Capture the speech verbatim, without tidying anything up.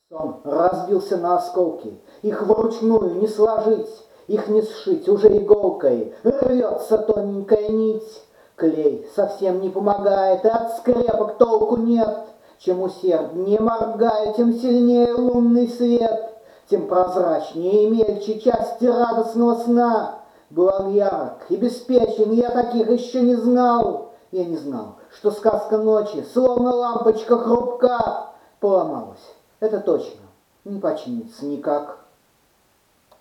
Сон разбился на осколки, их вручную не сложить, их не сшить уже иголкой, рвется тоненькая нить. Клей совсем не помогает, и от скрепок толку нет. Чем усерднее моргая, тем сильнее лунный свет, тем прозрачнее и мельче части радостного сна. Был он ярок и беспечен, я таких еще не знал. Я не знал, что сказка ночи, словно лампочка хрупка, поломалась. Это точно, не починится никак.